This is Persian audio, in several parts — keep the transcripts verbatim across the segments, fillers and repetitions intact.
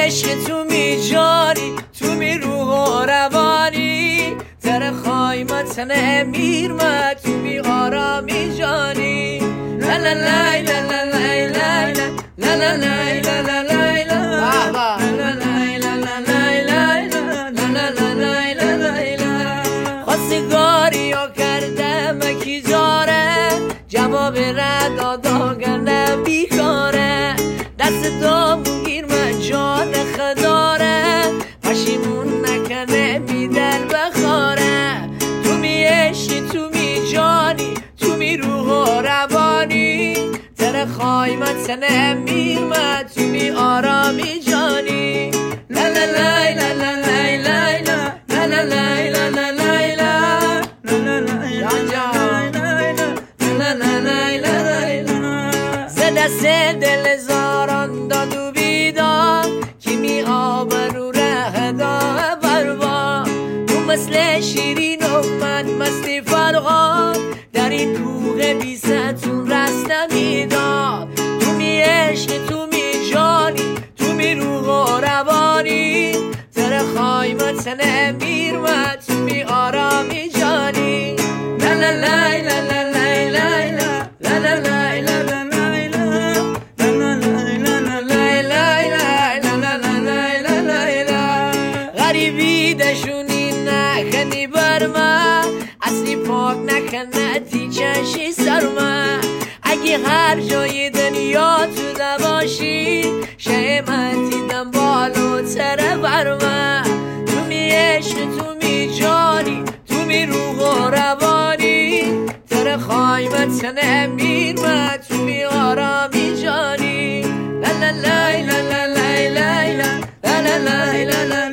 عشق تو می جانی تو می روح و روانی در خایمت امیر ما تو می آرامی جانی لا لا لا لا لا لا لا لا لا لا لا لا خواستگاری ها کردم کی داره جواب رد آداگرده بیکاره دست دامون گیر من جان خداره پشیمون نکنه بی دل بخاره تو می عشقی تو می جانی تو می روح و روانی در خایمت امیر من تو می آرامی جانی لا لا لا لا لا لا لا لا لا لا لا دست دل زاران داد و بیداد کی می آبرو ره دا بروا تو مثل شیرین و من مستی فرقاد در این روح بی ستون رست نمیداد تو می عشق تو می جانی تو می روح و روانی در خایمت امیر من تو می آرامی جانی لا لا لا لا لا لا لا لا لا لا غریبیدشونی نکنی بر من اصلی پاک نکنه تیچشی سر من اگه هر جای دنیا تو نباشی شه من دیدم بالاتره بر من تو می عشق تو می جانی تو می روح و روانی در خایمت امیر من تو می آرامی جانی لا لا لا لا لا لا لا لا لا لا لا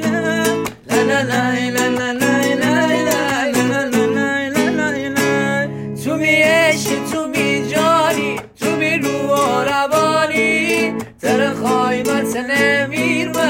تو می عشق تو می جانی تو می روح و روانی در خایمت امیر